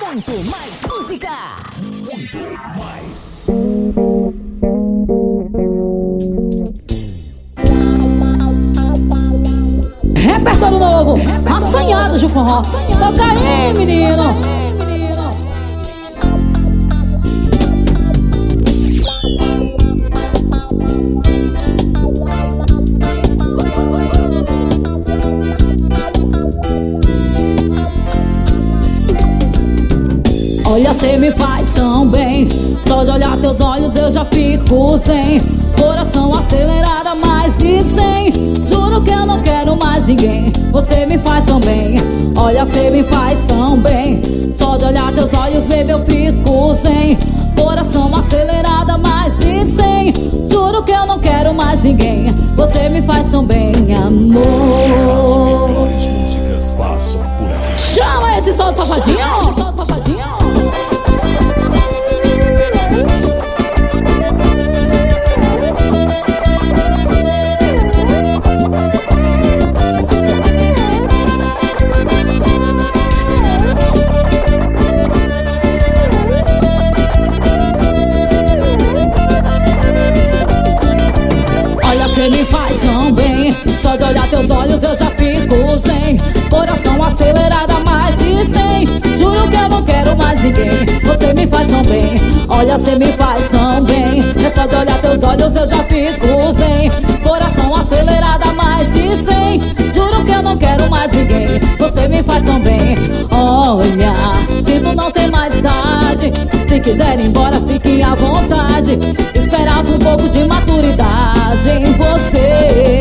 Muito mais música. Muito mais. Repertório novo, assanhado de forró. Toca aí, menino. Olha, cê me faz tão bem. Só de olhar teus olhos eu já fico zen. Coração acelerado a mais de 100. Juro que eu não quero mais ninguém. Você me faz tão bem. Olha, cê me faz tão bem. Só de olhar teus olhos, baby, eu fico zen. Coração acelerado a mais de 100. Juro que eu não quero mais ninguém. Você me faz tão bem, amor. Chama esse sol safadinho. Você me faz tão bem. Só de olhar teus olhos eu já fico zen. Coração acelerado a mais de 100. Juro que eu não quero mais ninguém. Você me faz tão bem. Olha, você me faz tão bem. É só de olhar teus olhos eu já fico zen. Coração acelerado a mais de 100. Juro que eu não quero mais ninguém. Você me faz tão bem. Olha, se tu não tem mais idade, se quiser ir embora fique à vontade. Esperava um pouco de maturidade em você.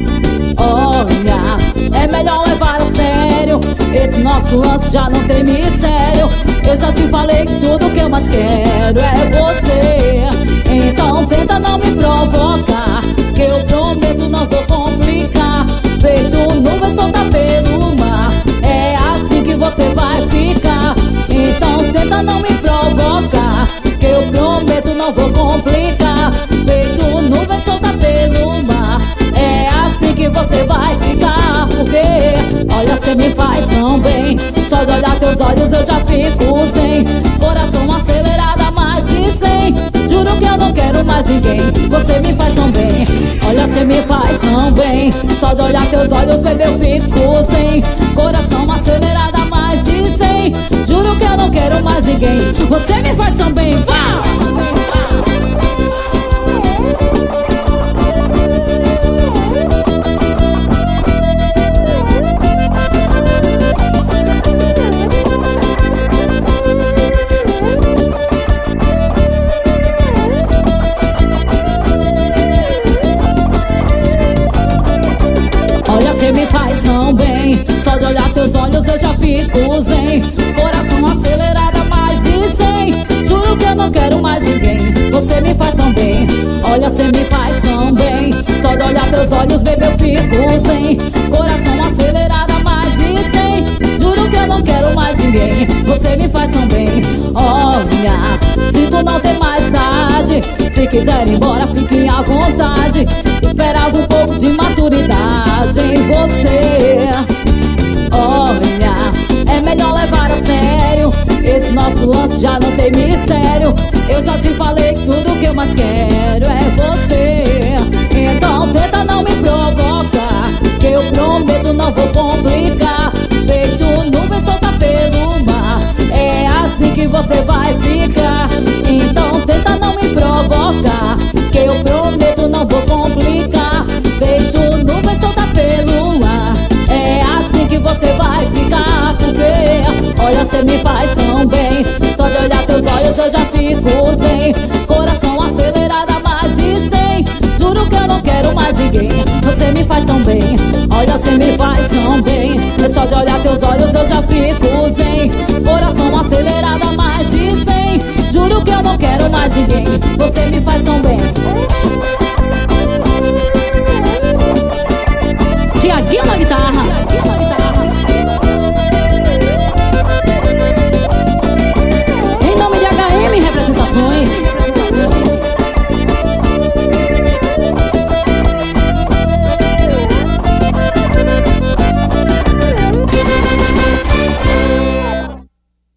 Olha, é melhor levar a sério. Esse nosso lance já não tem mistério. Eu já te falei que tudo que eu mais quero é você. Então tenta não me provocar, que eu prometo não vou complicar. Feito nuvem solta pelo mar, é assim que você vai ficar. Então tenta não me provocar, que eu prometo não vou complicar. Feito nuvem solta pelo mar, é assim que você vai ficar. Porque olha, cê me faz tão bem. Só de olhar teus olhos eu já fico zen. Coração acelerado a mais de 100. Juro que eu não quero mais ninguém. Você me faz tão bem. Olha, cê me faz tão bem. Só de olhar teus olhos, bebê, eu fico zen. Coração acelerado a mais de 100. Juro que eu não quero mais ninguém. Você me faz tão bem, vai! Olha, cê me faz tão bem. Só de olhar teus olhos eu já fico zen. Coração acelerado a mais de 100. Juro que eu não quero mais ninguém. Você me faz tão bem. Olha, cê me faz tão bem. Só de olhar teus olhos, bebê, eu fico zen. Coração acelerado a mais de 100. Juro que eu não quero mais ninguém. Você me faz tão bem. Olha, se tu não tem mais idade, se quiser ir embora fique à vontade. Esperava um pouco de maturidade em você. Olha, é melhor levar a sério. Esse nosso lance já não tem mistério. Eu já te falei que tudo que eu mais quero é você. Então tenta não me provocar, que eu prometo não vou complicar. Feito nuvem solta pelo mar, é assim que você vai ficar. Então tenta não me provocar, que eu prometo não vou complicar. Feito nuvem solta pelo ar, é assim que você vai ficar. Porque olha, cê me faz tão bem. Só de olhar teus olhos eu já fico zen. Coração acelerado a mais de 100. Juro que eu não quero mais ninguém. Você me faz tão bem. Olha, cê me faz tão bem. É só de olhar teus olhos eu já fico zen. Coração acelerado a mais de 100. Juro que eu não quero mais ninguém. Você me faz tão bem.